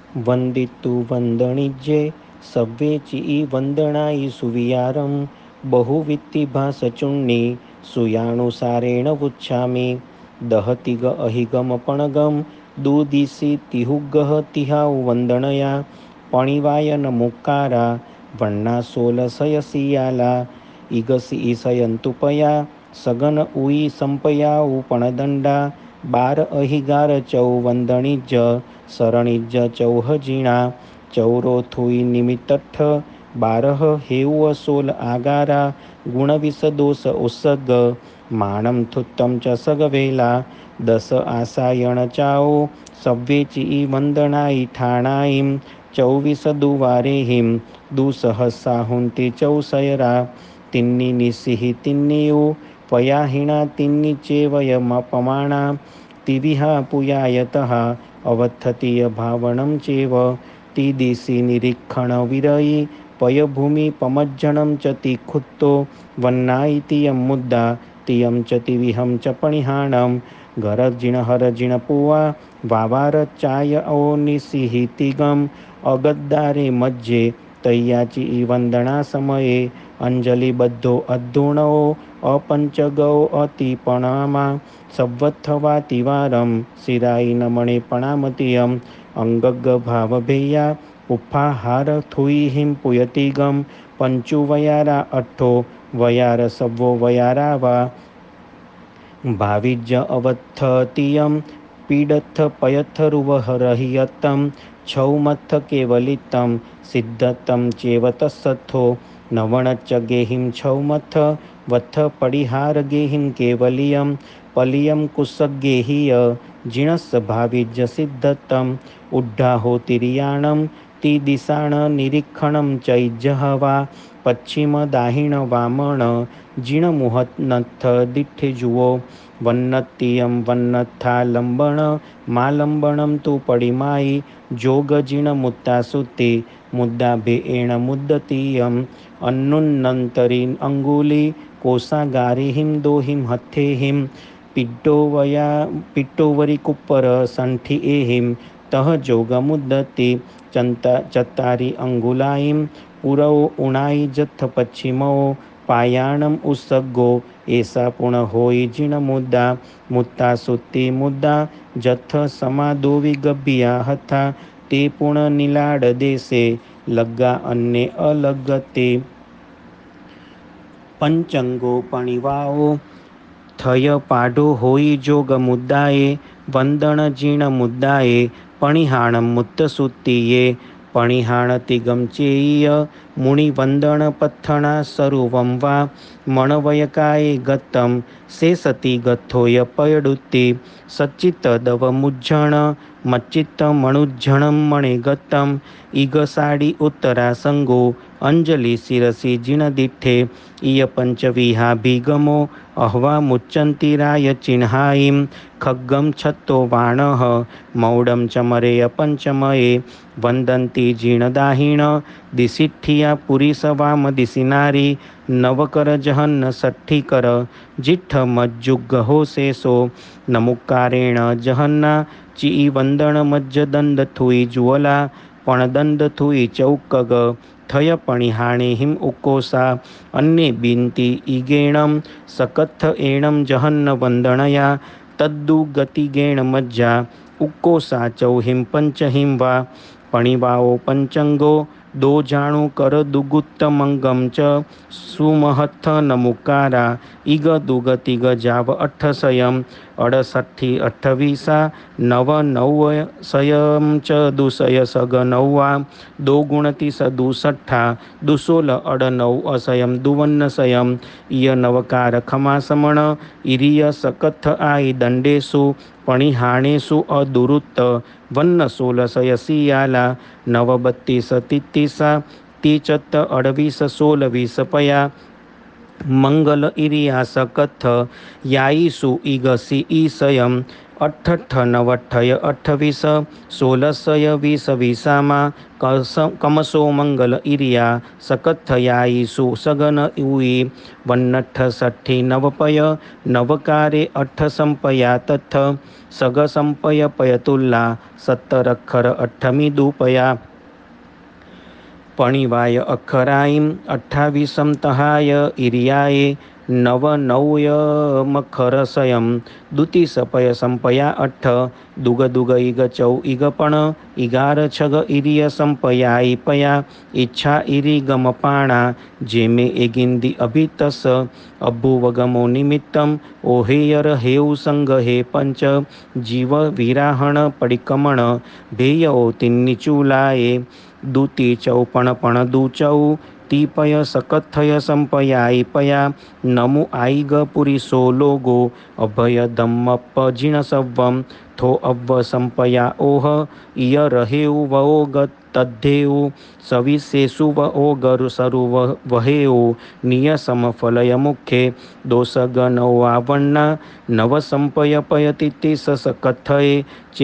वन्दितु वन्दणिज्ये सव्येचि वन्दनायि सुवियारं बहुवित्तिभासचूर्णी सुयानुसारेण वुच्छामि दहति ग अहिगमपणगं दुदिशि तिहुगः तिहाउ वन्दनया पणिवाय नमुकारा वन्नासोलसयसियाला इगसि ईसयन्तुपया सगन उई संपयाउ पणदंडा बार अहिगार चौ वंदणिज सरણિજ ચૌહજીણા ચૌરોથુઈ નિમિત્તઠ બારહ હેઉ સોલ આગારા ગુણવિસ દોષ ઉસગ માણમ થુત્તમ ચ સગવેલા દસ આસાયણ ચાઓ સવ્યેચી વંદનાઈ ઠાણાઈમ ચૌવીસ દુવારેહિમ દુસહસાહુંતિ ચૌસયરા તિન્ની નિસિહિ તિન્નિયુ પયાહિણા તિન્ની ચેવયમપમાણા તિવિહા પુયાયતઃ અવત્થતીય ભાવણમ ચેવ તિદિશી નિરીક્ષણ વિરયી પયભૂમિ પમજ્જણમ ચ તિખુત્તો વન્નાઇતિયમ મુદ્દા તિયમ ચ તિવિહમ ચ પણિહાણમ ગરજીણ હરજીણ પુવા વાવાર ચાય ઓ નિસિહિતિગમ અગદ્દારે મજ્જે તૈયાચી વંદના સમયે અંજલિબદ્ધો અદ્ધૂણો અપંચગો અતિપણામાં સવ્વત્થવા તિવારમ શિરાઈ નમણે પણામતિયમ અંગગ ભાવભેયા ઉફાહાર થુઈહિમ પુયતિગમ પંચુવયારા અઠ્ઠો વયાર સવ્વો વયારાવા ભાવિજ્ય અવત્થતિયમ પીડથ પયથરુવહરહિયતમ છૌમત્થ કેવલિતમ સિદ્ધતમ ચેવતસથ્થો નવણચ્ચ ગેહિમ છૌમથ વત્થ પડિહાર ગેહિમ કેવલિયમ પલિયમ કુસગેહિય જીણસ ભાવિજ્ય સિદ્ધતમ ઉડ્ઢાહોતિરિયાણમ તિ દિશાણ નિરીક્ષણમ ચૈજ્જહવા પશ્ચિમ દાહિણ વામણ જીણમુહનત્થ દિઠ્ઠે જુઓ વન્નતિયમ વન્નથાલંબણ માલંબણમ તુ પડિમાઈ જોગ જીણ મુત્તા સુત્તિ મુદ્દાભે એણ મુદ્દતીયમ અન્નુન્નંતરી અંગુલી કોષાગારેહિમ દોહિમ હથ્થેહિમ પિટ્ટોવરી કુપ્પર સંઠી એહિમ તહ જોગ મુદ્દતિ ચત્તારી અંગુલાઈમ પુરવો ઉણાઈ જથ પશ્ચિમો પાયાણમ ઉસગ્ગો એસા પુણ હોઈ જીણ મુદ્દા મુત્તા સુત્તિ મુદ્દા જથ સમાદોવિ ગભ્યા હતા તે પુણ નીલાડ દેશે લગ્ગા અન્ને અલગતે પંચંગો પણિવાઓ થય પાઢો હોઈ જોગ મુદ્દાએ વંદણ જીણ મુદ્દાએ પણિહાણ મુત્ત સુત્તિયે પણિહાણતિગમ ચેય મુનિવંદણ પથ્થણા સરુવમ વા મણવયકાએ ગત્તમ શેષતિ ગથ્થોય પયડુત્તિ સચ્ચિત્ત દવ મુજ્જણ મચ્ચિત્ત મણુજ્જણમ મણે ગત્તમ ઈગસાડી ઉત્તરા સંગો અંજલિ શિરસી જીણ દિઠ્ઠે ઇય પંચવિહાભિગમો અહવા મુચ્ચંતિરાય ચિહ્નાઈમ ખગ્ગમ છત્તો વાણઃ મૌડમ ચમરેય પંચમયે વંદંતી જીર્ણદાહીણ દિશિઠ્ઠિયા પુરીસવામ દિશિનારી નવકર જહન્ન સઠ્ઠીકર જીઠ્ઠ મજ્જુગ્ગહો શેષો નમુકારેણ જહન્ના ચી વંદણ મજ્જદંડ થુઈ જ્વલા પણદંડ થુઈ ચૌકગ થય પણિહાણેહિમ ઉકોસા અન્ને બિનતી ઈગેણમ સકથ્થ એણમ જહન્ન વંદણયા તદ્દુ ગતિગેણ મજ્જા ઉકોસા ચૌહિમ પંચહિમ વા પણિવાઓ પંચંગો દો જાણુ કર દુગુત્તમંગમ ચ સુમહત્થ નમુકારા ઈગ દુગતિગ જાવ અઠ્ઠસયમ અડસઠ્ઠી અઠ્ઠવીસા નવ નવસયમ ચ દુસય સગ નવવા દો ગુણતિ સ દુસઠ્ઠા દુસોલ અડ નવ અસયમ દુવન્નસયમ ઇય નવકાર ખમાસમણ ઇરિય સકથ્થ આઈ દંડેશુ પણિહાણેશુ અદુરુત્ત વન્ન સોલસય સિયાલા નવબત્તીસ તિત્તીસા તીચત્ત અડવીસ સોલવીસ પયા મંગલ ઇરિયા સકથ્થ યાઈસુ ઈગસી ઈસયમ अठ्ठ नवठय 28 16 20 विसामा कमसो मंगल इरिया सकथयाई सुसगन उई वन्नठ सठ्ठी नवपय नवकारे अठ संपया तथ सग संपय पयतुल्ला 17 अठमी दुपया पणिवाय अखराईं 28 तहाय इरियाए नव नवय मखरसयम दुति सपय संपया 8 दुग दुग इग चौ इग पण इगार छग इरिय संपयाई पया इच्छा इरि गमपाणा जेमे एगिंदी अभितस अभुवगमो निमित्तम ओहेयर हेउ संग हे पंच जीव विराहण पडिकमण भेयो तिन्निचूलाए दूती चौपण पण दूचौ तीपय सकथय संपयाई पया नमु आई ग पुरी सो लोगो अभय धम्मप जिण सव्वम थो अव्व संपया ओह इय रहेउ वो ग तद्धेउ सविशेषु वो गरु सरु वहेउ निय समफलय मुखे दोषग नवावण्णा नव संपय पयति सकथये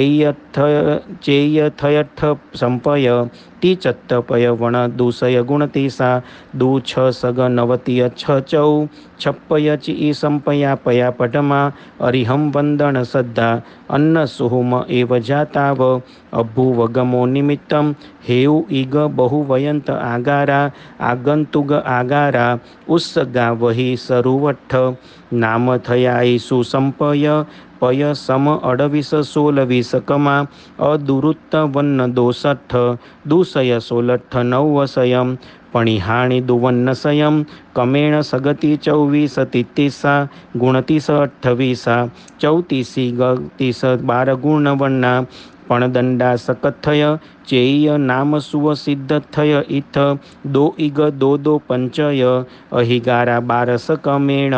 चेयथयठ संपय ती चत्तपय वण दूसय गुणतीसा दू छ सग नवतीय छ चौ छप्पय ची संपया पया पटमा अरिहम वंदन सद्धा अन्न सुहुम एव जाताव अभुवगमो निमित्तम हेउ इग बहुवयंत आगारा आगंतुग आगारा उस्सगा वही सरुवट्ठ नाम थयाई सुसंपय पय सम 28 16 कमा अदुरुत्त वन्न दोसठ दुसय 16 नवसयम पणिहाणि दुवन्नसयम कमेण सगति 24 तित्तीसा गुणतीस 28 34 गतीस 12 गुणवन्ना पणदंडा सकथय चेय नाम सुव सिद्धथय इथ दो इग दो पंचय अहिगारा 12 कमेण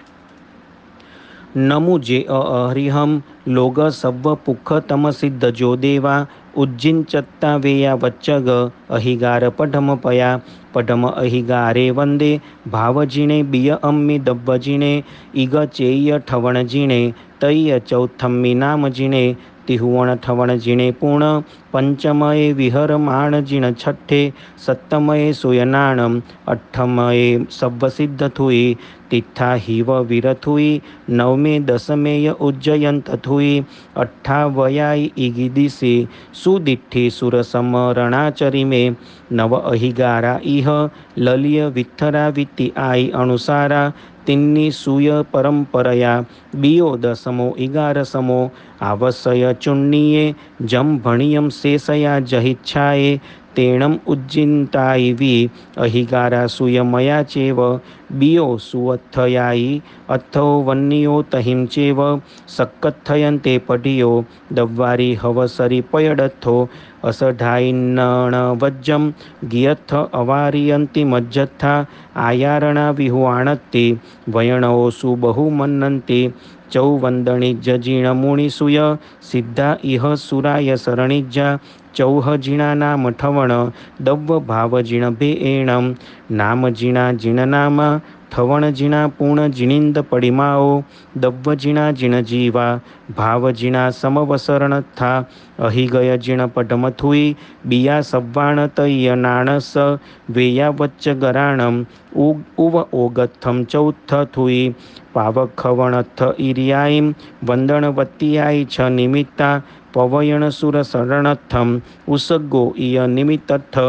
नमुजे अहरिहम लोग सव्व पुख तम सिद्ध जो देवा उज्जिंचत्ता वेया वच्चग अहिगार पढ़म पया पढ़म अहिगारे वंदे भाव जिणे बिय अम्मी दब्ब जिणे इग चेय ठवण जिणे तय्य चौथम्मी नाम जिणे तिहुवण ठवण जिणे पूर्ण पंचमये विहरमाण जिण छठे सप्तमये सुयनाणम अठमये सव्व सिद्ध थुई तिथा हिव विरथुई नवमे दसमेय उज्जयंत थुई अट्ठावयाई इगिदिसी सुदिठ्ठी सुरसमरणाचरी में नव अहिगारा इह ललिय वित्थरा वित्ति आई अणुसारा तिन्नी सूय परंपरया बियो दसमो इगार समो आवसय चुन्नीये जम भणियम शेषया जहिच्छाए तेणम उज्जिंताई वि अहिगारा सुयमया चेव बियो सुवत्थयाई अथो वन्नियो तहिं चेव सक्कथयन्ते पटियो दव्वारी हवसरी पयडथो असढाइन्नण वज्जम गियथ अवारियन्ति मज्जथा आयारणा विहुआणत्ति वयणो सुबहु मन्नन्ति चौवंदणी जजीण मुनिसूय सिद्धा इह सुराय शरणिज्जा चौह जिणा नाम ठवण दव्व भाव जिण बेएणम नाम जिणा जिण नाम ठवण जिणा पूर्ण जिणिंद पडिमाओ दव्व जिणा जिण जीवा भाव जिणा समवसरण था अहिगय जिण पडमथुई बिया सव्वाण तय्य नाणस वेया वच्च गराणम उव ओगथम चौथ थुई पावखवणथ इरियाईम वंदणवत्तियाई छ निमित्ता पवयण सुर शरणथम उसगो इय निमित्तथ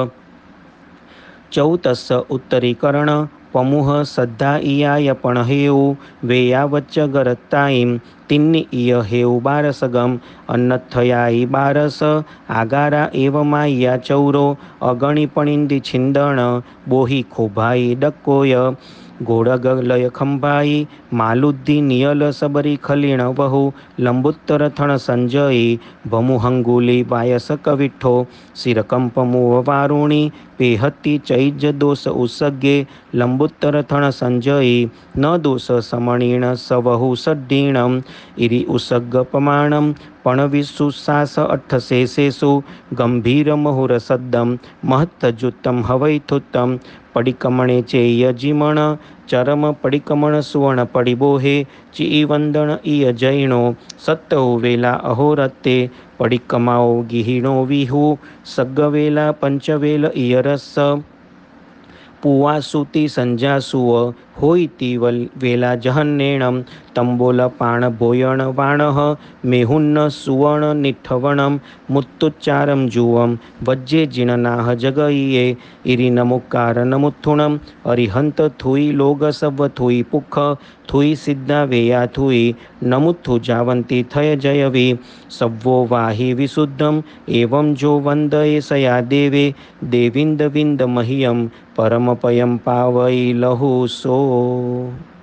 चौतस उत्तरीकरण पमुह सद्धा इयाय पण हेउ वेया वच्च गरत्ताईम तिन्नी इय हेउ बारसगम अन्नथयाई बारस आगारा एवमाया चौरो अगणिपणिंदी छिंदण बोही खोभाई डक्कोय घोड़गलय खंभाई मालुद्दी नियल सबरी खलीण वहु लंबुत्तर थण संजयी भमुहंगुली वायस कविठो सिरकंपमुव वारुणी पेहत्ती चैज दोष उसगे लंबुत्तर थण संजयी न दोष समणीण सवहु सड्डीणम इरि उसगपमाणम पण विसुसास अट्ठशेषेषु गंभीर मुहुर सद्दम महत्तजुत्तम हवैथुत्तम पडिकमणे चेयजिमण चरम पडिकमण सुवर्ण पडिबोहे चीवंदन इय जैनो सत्तो वेला अहोरत्ते पडिकमाओ गिहिणो विहु सग्गवेला पंचवेल इयरस पुवासुति संजासुव होइति वेला जहन्नेणं तंबोल पाण भोयण वाणः मेहुन्न सुवर्ण निठवणं मुत्तुच्चारं जुवं वज्जे जिननाह जगइये इरिनमुक्कार नमुत्थुणं अरिहंत थुई लोग सव थुई पुख थुई सिद्धा वेया थुई नमुत्थु जावंती थय जयवी सव्वो वाहि विशुद्धम एवं जो वंदये सया देवे देविंद विंद मह्यम परमपयं पावई लहु सो।